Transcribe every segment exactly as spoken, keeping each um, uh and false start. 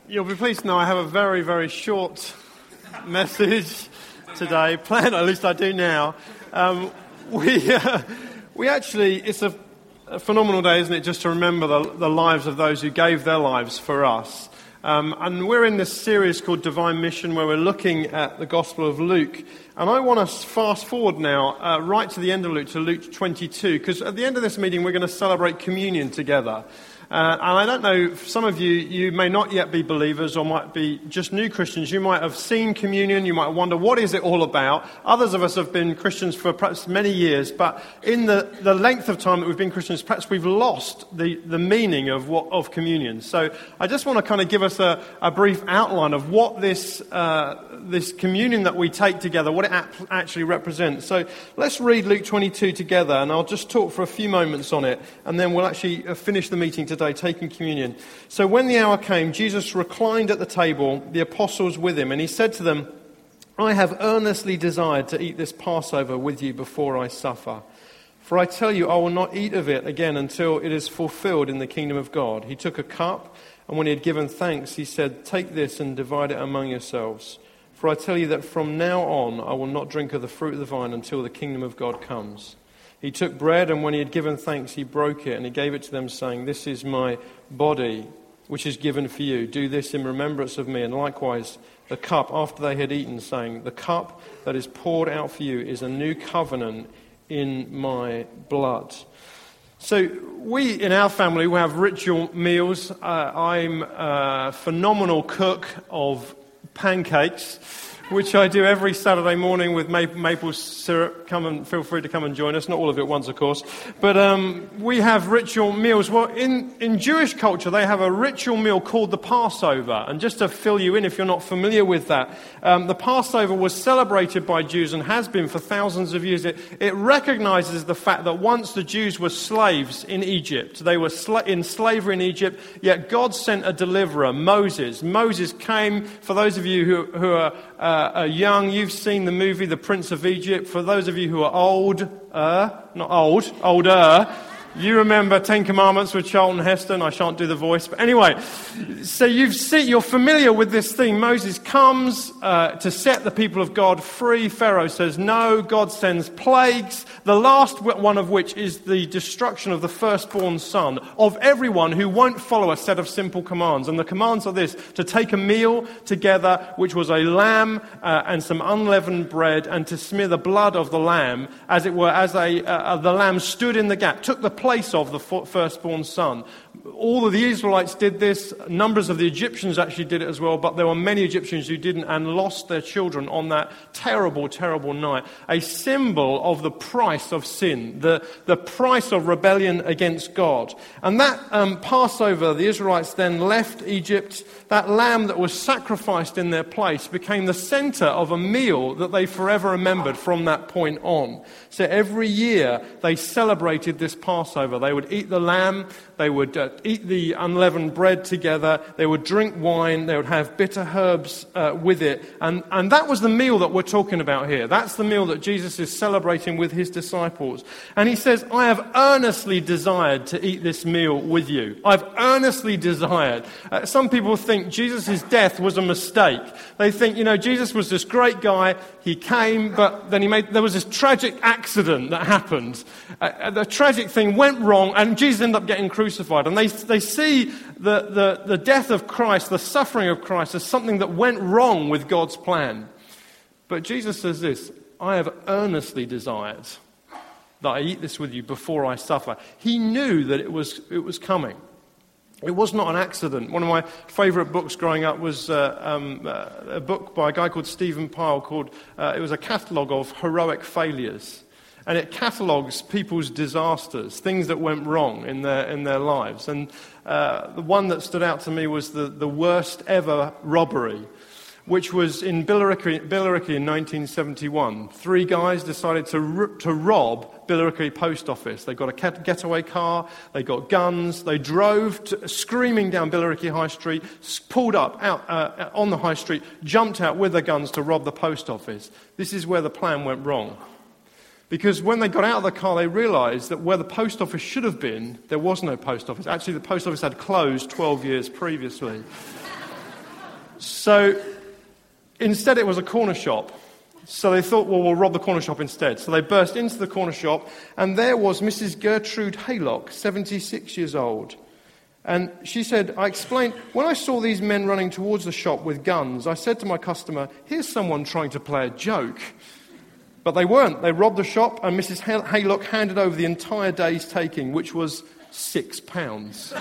You'll be pleased to know I have a very, very short message today. Plan, at least I do now. Um, we uh, we actually, it's a, a phenomenal day, isn't it, just to remember the, the lives of those who gave their lives for us. Um, and we're in this series called Divine Mission, where we're looking at the Gospel of Luke. And I want to fast forward now, uh, right to the end of Luke, to Luke twenty-two, because at the end of this meeting, we're going to celebrate communion together. Uh, and I don't know, some of you, you may not yet be believers or might be just new Christians. You might have seen communion. You might wonder, what is it all about? Others of us have been Christians for perhaps many years, but in the, the length of time that we've been Christians, perhaps we've lost the, the meaning of what of communion. So I just want to kind of give us a, a brief outline of what this uh, this communion that we take together, what it ap- actually represents. So let's read Luke twenty-two together, and I'll just talk for a few moments on it, and then we'll actually finish the meeting today. Taking communion. So when the hour came, Jesus reclined at the table, the apostles with him, and he said to them, I have earnestly desired to eat this Passover with you before I suffer. For I tell you, I will not eat of it again until it is fulfilled in the kingdom of God. He took a cup, and when he had given thanks, he said, take this and divide it among yourselves. For I tell you that from now on, I will not drink of the fruit of the vine until the kingdom of God comes. He took bread, and when he had given thanks, he broke it, and he gave it to them, saying, this is my body, which is given for you. Do this in remembrance of me. And likewise, the cup, after they had eaten, saying, the cup that is poured out for you is a new covenant in my blood. So we, in our family, we have ritual meals. Uh, I'm a phenomenal cook of pancakes, which I do every Saturday morning with maple syrup. Come and feel free to come and join us. Not all of it at once, of course. But um, we have ritual meals. Well, in, in Jewish culture, they have a ritual meal called the Passover. And just to fill you in, if you're not familiar with that, um, the Passover was celebrated by Jews and has been for thousands of years. It, it recognizes the fact that once the Jews were slaves in Egypt, they were sla- in slavery in Egypt, yet God sent a deliverer, Moses. Moses came, for those of you who, who are uh, are young, you've seen the movie The Prince of Egypt. For those of you who are old, uh, not old, older, you remember Ten Commandments with Charlton Heston. I shan't do the voice. But anyway, so you've seen, you're familiar with this thing. Moses comes uh, to set the people of God free. Pharaoh says no. God sends plagues, the last one of which is the destruction of the firstborn son of everyone who won't follow a set of simple commands. And the commands are this: to take a meal together, which was a lamb uh, and some unleavened bread, and to smear the blood of the lamb, as it were, as a uh, the lamb stood in the gap, took the place of the firstborn son. All of the Israelites did this. Numbers of the Egyptians actually did it as well, but there were many Egyptians who didn't and lost their children on that terrible, terrible night. A symbol of the price of sin, the, the price of rebellion against God. And that um, Passover, the Israelites then left Egypt. That lamb that was sacrificed in their place became the center of a meal that they forever remembered from that point on. So every year they celebrated this Passover. They would eat the lamb, they would uh, eat the unleavened bread together, they would drink wine, they would have bitter herbs uh, with it. And, and that was the meal that we're talking about here. That's the meal that Jesus is celebrating with his disciples. And he says, I have earnestly desired to eat this meal with you. I've earnestly desired. Uh, some people think Jesus' death was a mistake. They think, you know, Jesus was this great guy. He came, but then he made, there was this tragic accident that happened. Uh, the tragic thing went wrong, and Jesus ended up getting crucified. And they they see the, the, the death of Christ, the suffering of Christ, as something that went wrong with God's plan. But Jesus says this: I have earnestly desired that I eat this with you before I suffer. He knew that it was it was coming. It was not an accident. One of my favourite books growing up was uh, um, uh, a book by a guy called Stephen Pyle called, uh, it was a catalogue of heroic failures. And it catalogues people's disasters, things that went wrong in their in their lives. And uh, the one that stood out to me was the, the worst ever robbery, which was in Billericay, Billericay in nineteen seventy-one. Three guys decided to to rob Billericay Post Office. They got a getaway car, they got guns, they drove to, screaming down Billericay High Street, pulled up out uh, on the high street, jumped out with their guns to rob the post office. This is where the plan went wrong. Because when they got out of the car, they realised that where the post office should have been, there was no post office. Actually, the post office had closed twelve years previously. So instead it was a corner shop. So they thought, well, we'll rob the corner shop instead. So they burst into the corner shop, and there was Missus Gertrude Haylock, seventy-six years old. And she said, I explained, when I saw these men running towards the shop with guns, I said to my customer, here's someone trying to play a joke. But they weren't. They robbed the shop, and Missus Haylock handed over the entire day's taking, which was six pounds.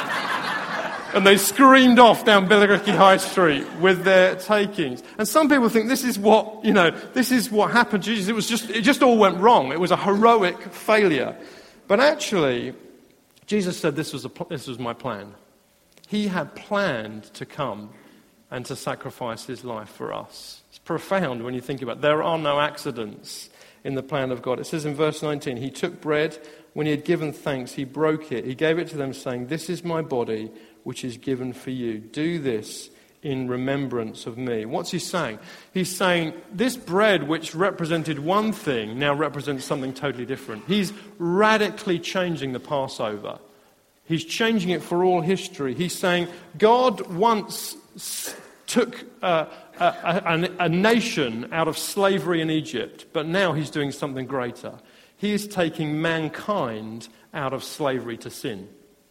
And they screamed off down Billericay High Street with their takings. And some people think this is what, you know, this is what happened to Jesus. It was just, it just all went wrong. It was a heroic failure. But actually, Jesus said this was, a, this was my plan. He had planned to come and to sacrifice his life for us. It's profound when you think about it. There are no accidents in the plan of God. It says in verse nineteen, he took bread. When he had given thanks, he broke it. He gave it to them, saying, this is my body, which is given for you. Do this in remembrance of me. What's he saying? He's saying this bread, which represented one thing, now represents something totally different. He's radically changing the Passover. He's changing it for all history. He's saying God once took uh, a, a, a nation out of slavery in Egypt, but now he's doing something greater. He is taking mankind out of slavery to sin.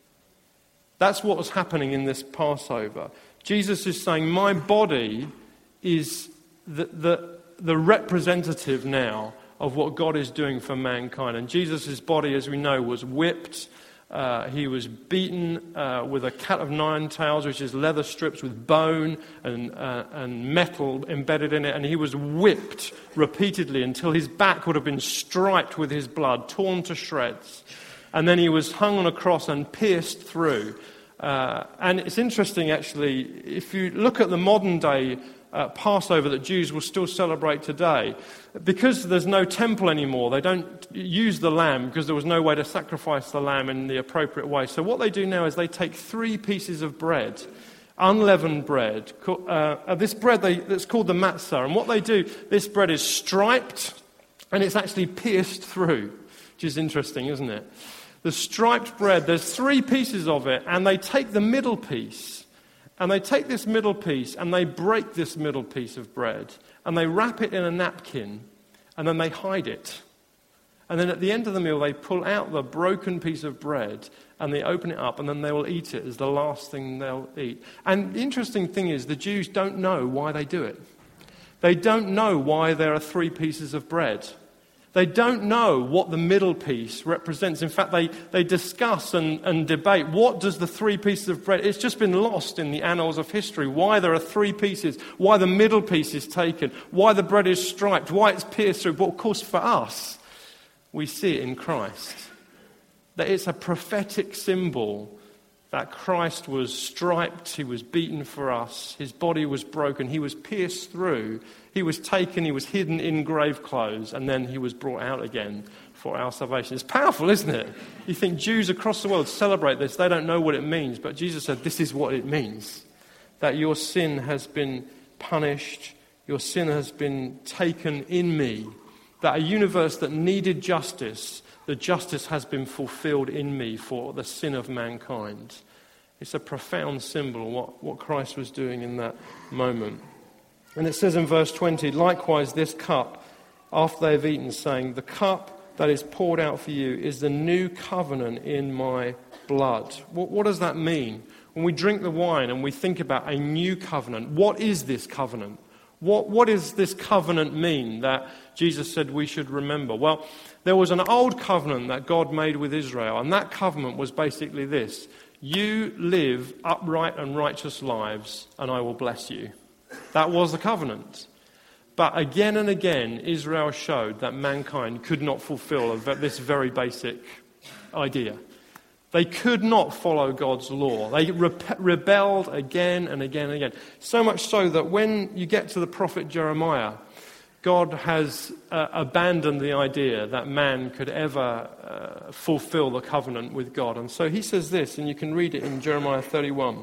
That's what was happening in this Passover. Jesus is saying, my body is the, the, the representative now of what God is doing for mankind. And Jesus' body, as we know, was whipped. Uh, he was beaten uh, with a cat of nine tails, which is leather strips with bone and, uh, and metal embedded in it. And he was whipped repeatedly until his back would have been striped with his blood, torn to shreds. And then he was hung on a cross and pierced through. Uh, and it's interesting, actually, if you look at the modern day uh, Passover that Jews will still celebrate today, because there's no temple anymore, they don't use the lamb because there was no way to sacrifice the lamb in the appropriate way. So what they do now is they take three pieces of bread, unleavened bread. Uh, this bread they, that's called the matzah. And what they do, this bread is striped and it's actually pierced through, which is interesting, isn't it? The striped bread, there's three pieces of it, and they take the middle piece, and they take this middle piece, and they break this middle piece of bread, and they wrap it in a napkin, and then they hide it. And then at the end of the meal, they pull out the broken piece of bread, and they open it up, and then they will eat it as the last thing they'll eat. And the interesting thing is, the Jews don't know why they do it. They don't know why there are three pieces of bread. They don't know what the middle piece represents. In fact, they, they discuss and, and debate, what does the three pieces of bread... It's just been lost in the annals of history, why there are three pieces, why the middle piece is taken, why the bread is striped, why it's pierced through. But of course, for us, we see it in Christ. That it's a prophetic symbol that Christ was striped, he was beaten for us, his body was broken, he was pierced through, he was taken, he was hidden in grave clothes, and then he was brought out again for our salvation. It's powerful, isn't it? You think Jews across the world celebrate this, they don't know what it means, but Jesus said this is what it means. That your sin has been punished, your sin has been taken in me, that a universe that needed justice, the justice has been fulfilled in me for the sin of mankind. It's a profound symbol of what, what Christ was doing in that moment. And it says in verse twenty, likewise this cup, after they have eaten, saying, the cup that is poured out for you is the new covenant in my blood. What, what does that mean? When we drink the wine and we think about a new covenant, what is this covenant? What, what does this covenant mean that Jesus said we should remember? Well, there was an old covenant that God made with Israel, and that covenant was basically this. You live upright and righteous lives, and I will bless you. That was the covenant. But again and again, Israel showed that mankind could not fulfill this very basic idea. They could not follow God's law. They rep- rebelled again and again and again. So much so that when you get to the prophet Jeremiah, God has uh, abandoned the idea that man could ever uh, fulfill the covenant with God. And so he says this, and you can read it in Jeremiah thirty-one.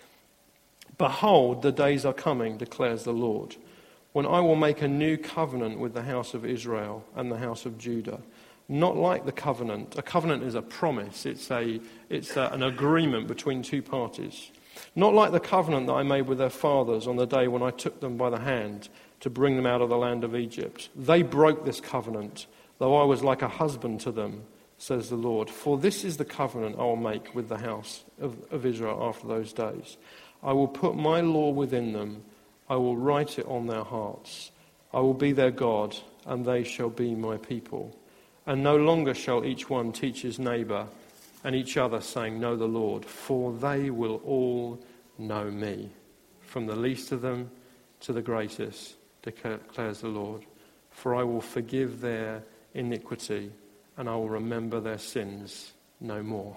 Behold, the days are coming, declares the Lord, when I will make a new covenant with the house of Israel and the house of Judah. Not like the covenant. A covenant is a promise. It's a it's a, an agreement between two parties. Not like the covenant that I made with their fathers on the day when I took them by the hand to bring them out of the land of Egypt. They broke this covenant, though I was like a husband to them, says the Lord. For this is the covenant I will make with the house of, of Israel after those days. I will put my law within them. I will write it on their hearts. I will be their God, and they shall be my people. And no longer shall each one teach his neighbour and each other, saying, know the Lord, for they will all know me, from the least of them to the greatest, declares the Lord. For I will forgive their iniquity, and I will remember their sins no more.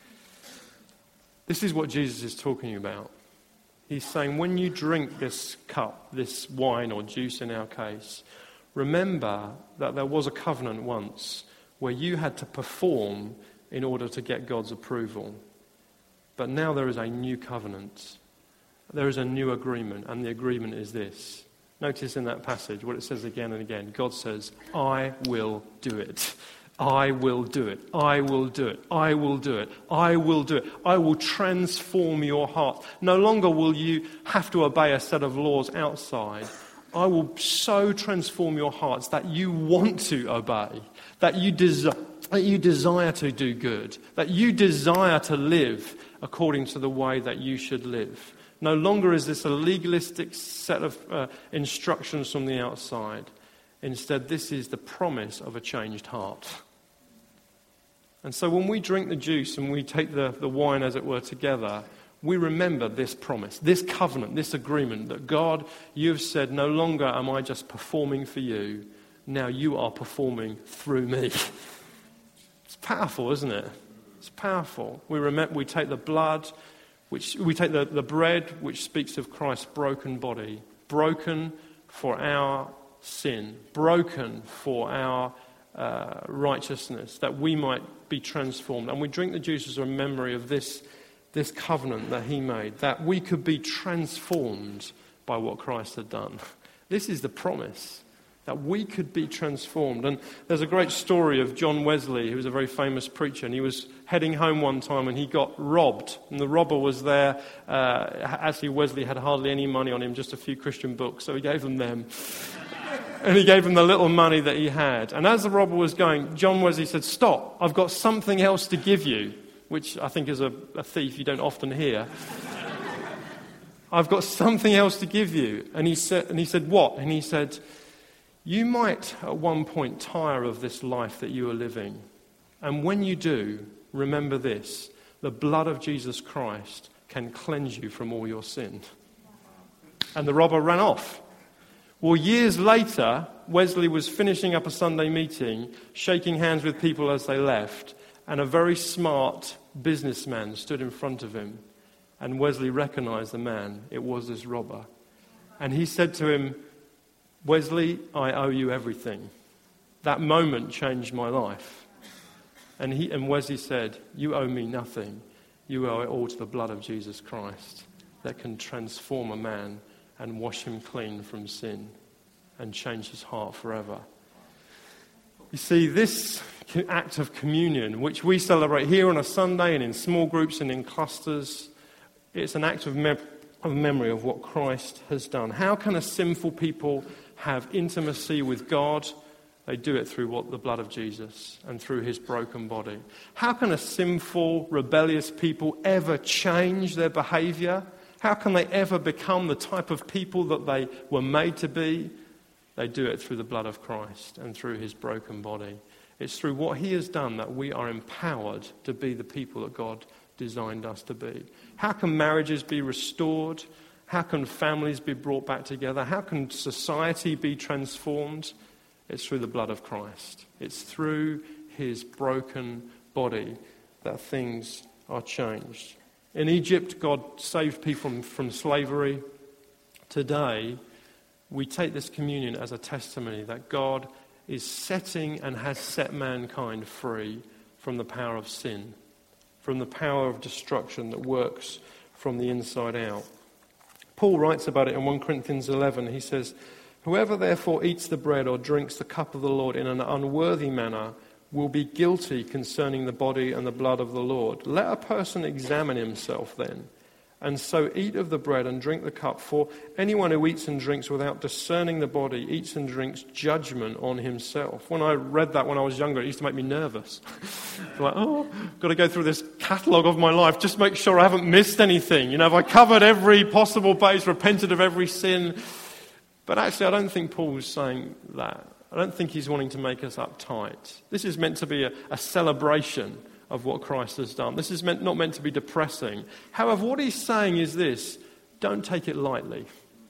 This is what Jesus is talking about. He's saying, when you drink this cup, this wine or juice in our case, remember that there was a covenant once where you had to perform in order to get God's approval. But now there is a new covenant. There is a new agreement, and the agreement is this. Notice in that passage what it says again and again. God says, I will do it. I will do it. I will do it. I will do it. I will do it. I will transform your heart. No longer will you have to obey a set of laws outside. I will so transform your hearts that you want to obey, that you desire, that you desire to do good, that you desire to live according to the way that you should live. No longer is this a legalistic set of uh, instructions from the outside. Instead, this is the promise of a changed heart. And so when we drink the juice and we take the, the wine, as it were, together, we remember this promise, this covenant, this agreement that God, you have said, no longer am I just performing for you, now you are performing through me. It's powerful, isn't it? It's powerful. We remember, we take the blood, which we take the, the bread, which speaks of Christ's broken body, broken for our sin, broken for our uh, righteousness, that we might be transformed. And we drink the juice as a memory of this, this covenant that he made, that we could be transformed by what Christ had done. This is the promise, that we could be transformed. And there's a great story of John Wesley, who was a very famous preacher, and he was heading home one time and he got robbed. And the robber was there. Uh, actually, Wesley had hardly any money on him, just a few Christian books, so he gave them them. And he gave him the little money that he had. And as the robber was going, John Wesley said, stop, I've got something else to give you, which I think as a, a thief you don't often hear. I've got something else to give you. And he said, and he said, what? And he said, you might at one point tire of this life that you are living. And when you do, remember this, the blood of Jesus Christ can cleanse you from all your sin. And the robber ran off. Well, years later, Wesley was finishing up a Sunday meeting, shaking hands with people as they left, and a very smart businessman stood in front of him. And Wesley recognized the man. It was this robber. And he said to him, Wesley, I owe you everything. That moment changed my life. And he and Wesley said, you owe me nothing. You owe it all to the blood of Jesus Christ that can transform a man and wash him clean from sin and change his heart forever. You see, this act of communion, which we celebrate here on a Sunday and in small groups and in clusters, it's an act of, me- of memory of what Christ has done. How can a sinful people have intimacy with God? They do it through what the blood of Jesus and through his broken body. How can a sinful, rebellious people ever change their behavior? How can they ever become the type of people that they were made to be? They do it through the blood of Christ and through his broken body. It's through what he has done that we are empowered to be the people that God designed us to be. How can marriages be restored? How can families be brought back together? How can society be transformed? It's through the blood of Christ. It's through his broken body that things are changed. In Egypt, God saved people from, from slavery. Today, we take this communion as a testimony that God is setting and has set mankind free from the power of sin, from the power of destruction that works from the inside out. Paul writes about it in First Corinthians eleven. He says, whoever therefore eats the bread or drinks the cup of the Lord in an unworthy manner will be guilty concerning the body and the blood of the Lord. Let a person examine himself then, And so eat of the bread and drink the cup, for anyone who eats and drinks without discerning the body eats and drinks judgment on himself. When I read that when I was younger, it used to make me nervous. Like, oh, I've got to go through this catalogue of my life, just make sure I haven't missed anything. You know, have I covered every possible base, repented of every sin? But actually, I don't think Paul's saying that. I don't think he's wanting to make us uptight. This is meant to be a, a celebration of what Christ has done. This is meant, not meant to be depressing. However, what he's saying is this: don't take it lightly.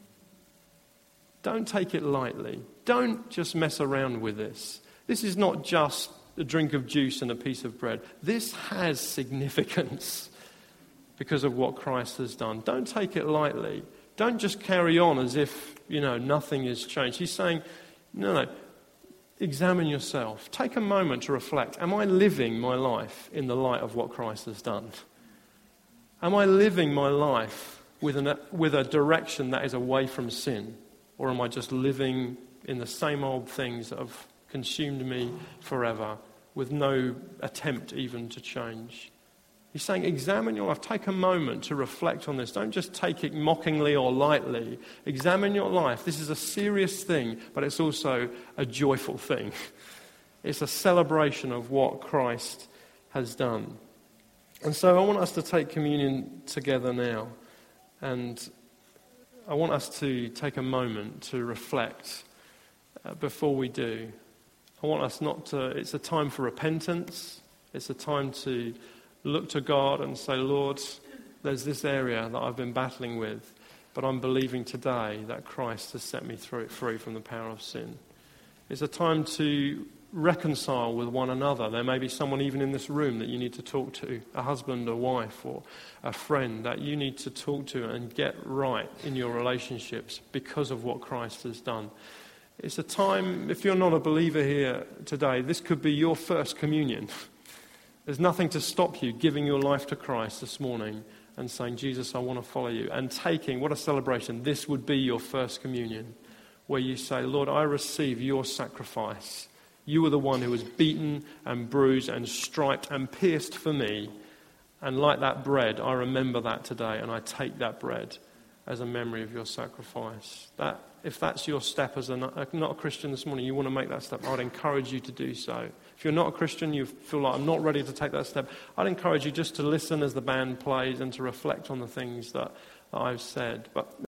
Don't take it lightly. Don't just mess around with this. This is not just a drink of juice and a piece of bread. This has significance because of what Christ has done. Don't take it lightly. Don't just carry on as if, you know, nothing has changed. He's saying, no, no. Examine yourself. Take a moment to reflect. Am I living my life in the light of what Christ has done? Am I living my life with, an, with a direction that is away from sin? Or am I just living in the same old things that have consumed me forever with no attempt even to change? He's saying, examine your life. Take a moment to reflect on this. Don't just take it mockingly or lightly. Examine your life. This is a serious thing, but it's also a joyful thing. It's a celebration of what Christ has done. And so I want us to take communion together now. And I want us to take a moment to reflect uh, before we do. I want us not to, it's a time for repentance. It's a time to look to God and say, Lord, there's this area that I've been battling with, but I'm believing today that Christ has set me through, free from the power of sin. It's a time to reconcile with one another. There may be someone even in this room that you need to talk to, a husband, a wife, or a friend that you need to talk to and get right in your relationships because of what Christ has done. It's a time, if you're not a believer here today, this could be your first communion. There's nothing to stop you giving your life to Christ this morning and saying, Jesus, I want to follow you. And taking, what a celebration, this would be your first communion, where you say, Lord, I receive your sacrifice. You were the one who was beaten and bruised and striped and pierced for me. And like that bread, I remember that today, and I take that bread as a memory of your sacrifice. That, if that's your step as a not a Christian this morning, you want to make that step, I'd encourage you to do so. If you're not a Christian, you feel like I'm not ready to take that step, I'd encourage you just to listen as the band plays and to reflect on the things that, that I've said. But